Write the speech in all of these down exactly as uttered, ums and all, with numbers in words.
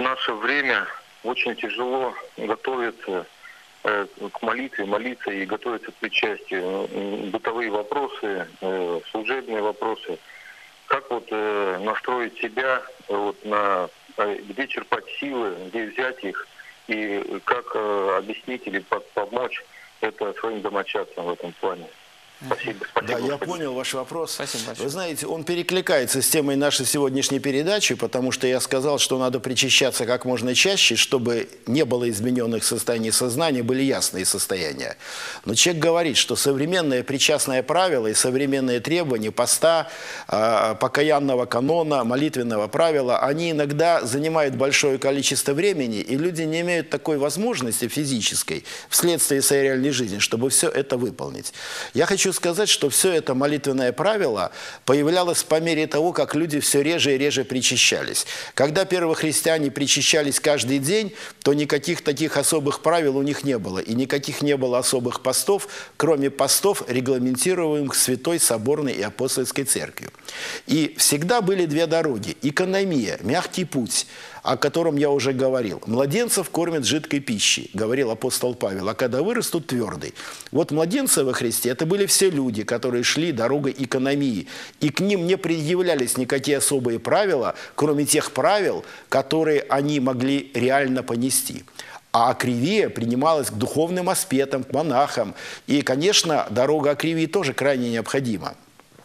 наше время очень тяжело готовиться э, к молитве, молиться и готовиться к причастию. Бытовые вопросы, э, служебные вопросы. Как вот э, настроить себя э, вот на э, где черпать силы, где взять их, и как э, объяснить или помочь это своим домочадцам в этом плане. Спасибо. Спасибо. Да, я понял ваш вопрос. Спасибо большое. Вы знаете, он перекликается с темой нашей сегодняшней передачи, потому что я сказал, что надо причащаться как можно чаще, чтобы не было измененных состояний сознания, были ясные состояния. Но человек говорит, что современное причастное правило и современные требования поста, покаянного канона, молитвенного правила, они иногда занимают большое количество времени, и люди не имеют такой возможности физической вследствие своей реальной жизни, чтобы все это выполнить. Я хочу сказать, что все это молитвенное правило появлялось по мере того, как люди все реже и реже причащались. Когда первохристиане причащались каждый день, то никаких таких особых правил у них не было. И никаких не было особых постов, кроме постов, регламентируемых Святой Соборной и Апостольской Церковью. И всегда были две дороги. Экономия, мягкий путь, о котором я уже говорил. Младенцев кормят жидкой пищей, говорил апостол Павел, а когда вырастут, твердой. Вот младенцы во Христе – это были все люди, которые шли дорогой экономии. И к ним не предъявлялись никакие особые правила, кроме тех правил, которые они могли реально понести. А акривия принималась к духовным аспетам, к монахам. И, конечно, дорога акривии тоже крайне необходима.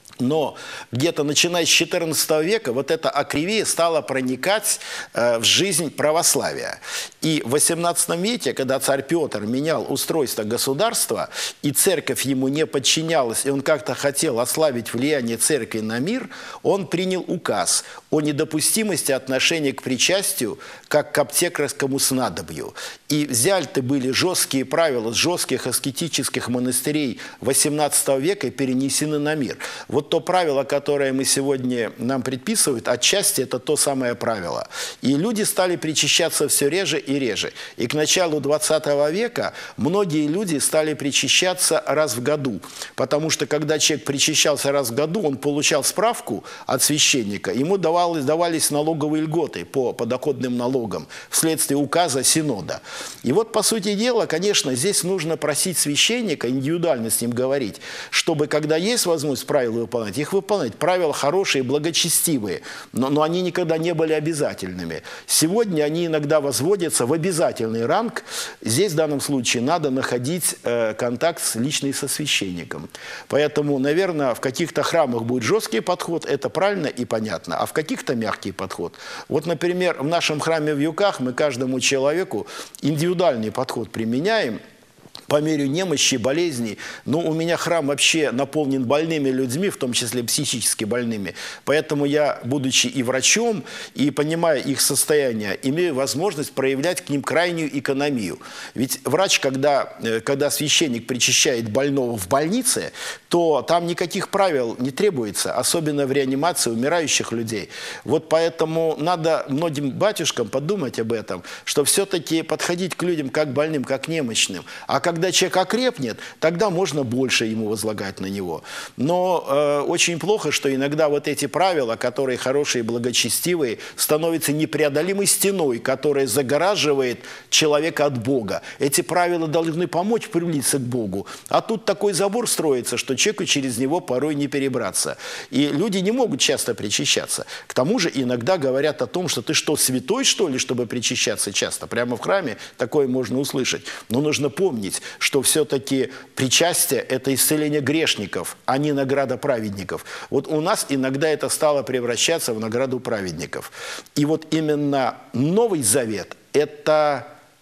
Но где-то начиная с четырнадцатого века вот эта акривия стала проникать э, в жизнь православия. И в восемнадцатом веке, когда царь Петр менял устройство государства, и церковь ему не подчинялась, и он как-то хотел ослабить влияние церкви на мир, он принял указ о недопустимости отношения к причастию как к аптекарскому снадобью. И взяты были жесткие правила с жестких аскетических монастырей восемнадцатого века и перенесены на мир. Вот то правило, которое мы сегодня нам предписывают, отчасти это то самое правило. И люди стали причащаться все реже и реже. И к началу двадцатого века многие люди стали причащаться раз в году. Потому что когда человек причащался раз в году, он получал справку от священника, ему давалось, давались налоговые льготы по подоходным налогам вследствие указа Синода. И вот, по сути дела, конечно, здесь нужно просить священника, индивидуально с ним говорить, чтобы, когда есть возможность правила выполнять, их выполнять. Правила хорошие, благочестивые, но, но они никогда не были обязательными. Сегодня они иногда возводятся в обязательный ранг. Здесь в данном случае надо находить э, контакт с, личный со священником. Поэтому, наверное, в каких-то храмах будет жесткий подход, это правильно и понятно, а в каких-то мягкий подход. Вот, например, в нашем храме в Юках мы каждому человеку индивидуальный подход применяем, по мере немощи, болезней. Но у меня храм вообще наполнен больными людьми, в том числе психически больными. Поэтому я, будучи и врачом, и понимая их состояние, имею возможность проявлять к ним крайнюю экономию. Ведь врач, когда, когда священник причащает больного в больнице, то там никаких правил не требуется, особенно в реанимации умирающих людей. Вот поэтому надо многим батюшкам подумать об этом, что все-таки подходить к людям как больным, как немощным. А как Когда человек окрепнет, тогда можно больше ему возлагать на него. Но э, очень плохо, что иногда вот эти правила, которые хорошие, благочестивые, становятся непреодолимой стеной, которая загораживает человека от Бога. Эти правила должны помочь приблизиться к Богу. А тут такой забор строится, что человеку через него порой не перебраться. И люди не могут часто причащаться. К тому же иногда говорят о том, что ты что, святой, что ли, чтобы причащаться часто? Прямо в храме такое можно услышать. Но нужно помнить, что все-таки причастие – это исцеление грешников, а не награда праведников. Вот у нас иногда это стало превращаться в награду праведников. И вот именно Новый Завет – это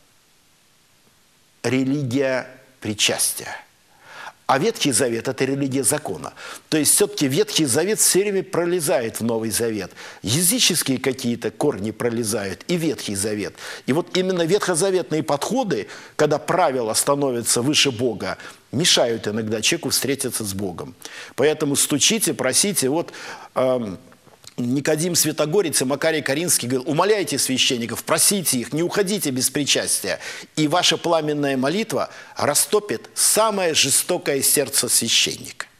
религия причастия. А Ветхий Завет – это религия закона. То есть все-таки Ветхий Завет все время пролезает в Новый Завет. Языческие какие-то корни пролезают и Ветхий Завет. И вот именно ветхозаветные подходы, когда правила становятся выше Бога, мешают иногда человеку встретиться с Богом. Поэтому стучите, просите. Вот эм, Никодим Святогорец и Макарий Каринский говорил: умоляйте священников, просите их, не уходите без причастия. И ваша пламенная молитва растопит самое жестокое сердце священника.